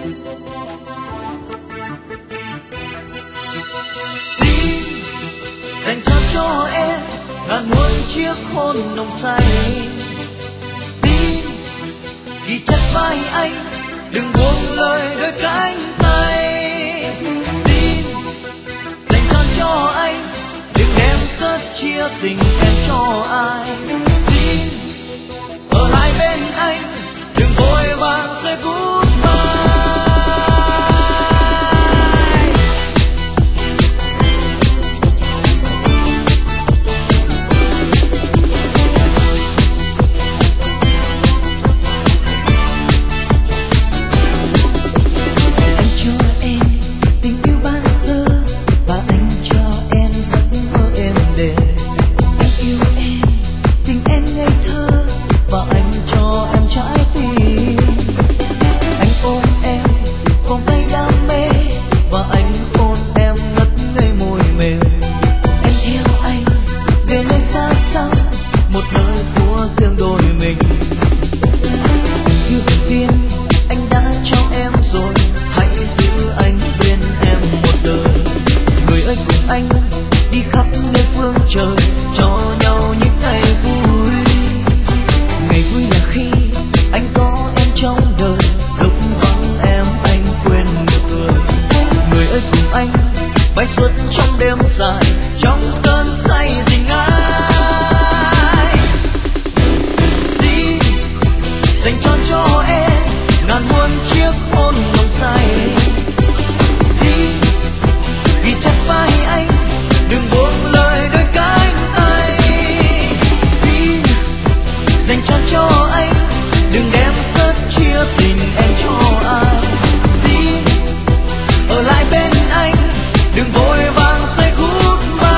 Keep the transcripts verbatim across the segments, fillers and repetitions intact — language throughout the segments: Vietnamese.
Xin dành cho cho em ngàn muôn chiếc hôn nồng say. Xin ghi chặt vai anh, đừng buông lời đôi cánh tay. Xin dành trọn cho anh, đừng đem sớt chia tình em cho ai. Xin ở lại bên anh, đừng vội vàng say goodbye. Bay suốt trong đêm dài, trong cơn say tình ai. Xin dành trọn cho em ngàn muôn chiếc hôn nồng say. Xin ghi chặt vai anh, đừng buông lời đôi cánh tay. Xin dành trọn cho anh, đừng đem sớt chia tình em cho ai. Xin ở lại bên anh, đừng vội vàng say goodbye.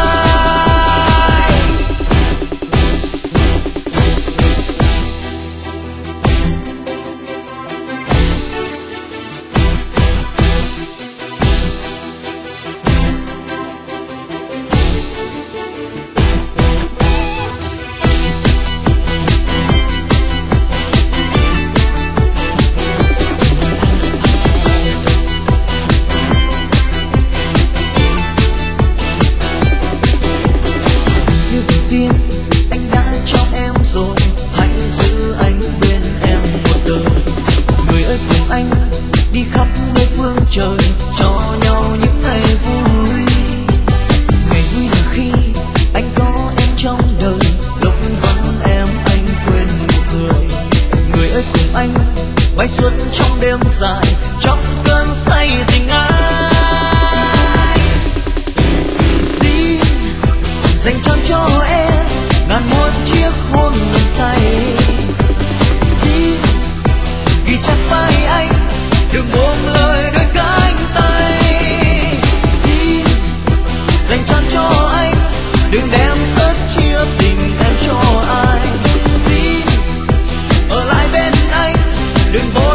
Anh đã cho em rồi, hãy giữ anh bên em một đời. Người ơi cùng anh đi khắp nơi phương trời, cho nhau những ngày vui. Ngày vui là khi anh có em trong đời, lúc vắng em anh quên nụ cười. Người ơi cùng anh bay suốt trong đêm dài, trong cơn say tình ai. Xin dành trọn cho em ngàn muôn chiếc hôn nồng say. Xin ghi chặt vai anh, đừng buông lời đôi cánh tay. Xin dành trọn cho anh, đừng đem sớt chia tình em cho ai. Xin ở lại bên anh, đừng vội